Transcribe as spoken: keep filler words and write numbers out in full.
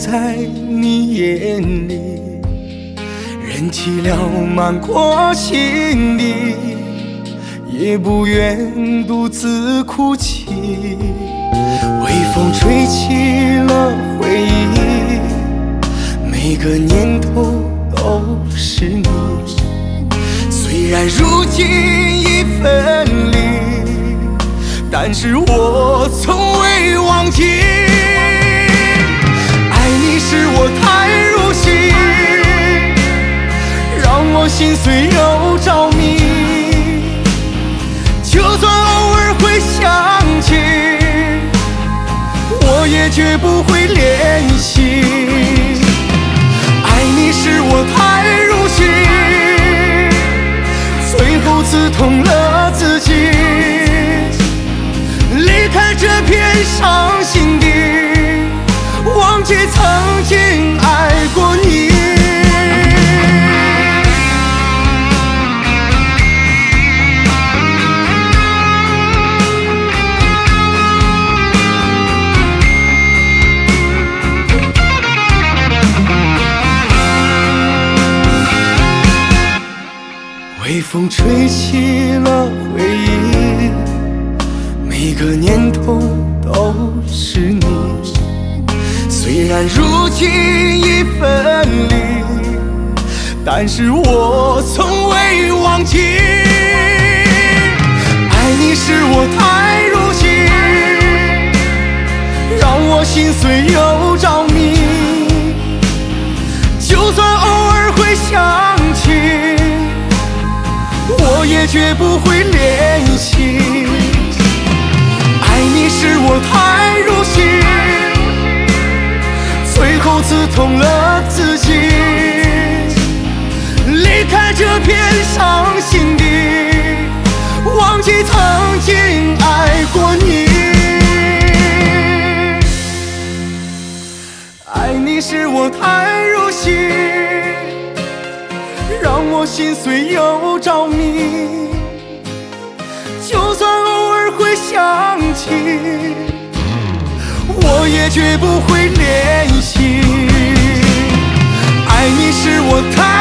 在你眼里，任寂寥漫过心底，也不愿独自哭泣。微风吹起了回忆，每个念头都是你。虽然如今已分离，但是我从未忘记。爱你使我太入戏，让我心碎又着迷。就算偶尔会想起，我也绝不会怜惜。爱你使我太入戏，最后刺痛了自己。离开这片伤心地，忘记曾经爱过你。微风吹起了回忆，每个念头都是你。虽然如今已分离，但是我从未忘记。爱你使我太入戏，让我心碎又着迷。就算偶尔会想起，我也绝不会怜惜。爱你使我太入戏，最后刺痛了自己。离开这片伤心地，忘记曾经爱过你。爱你使我太入戏，让我心碎又着迷。就算偶尔会想起，我也绝不会怜惜。爱你使我太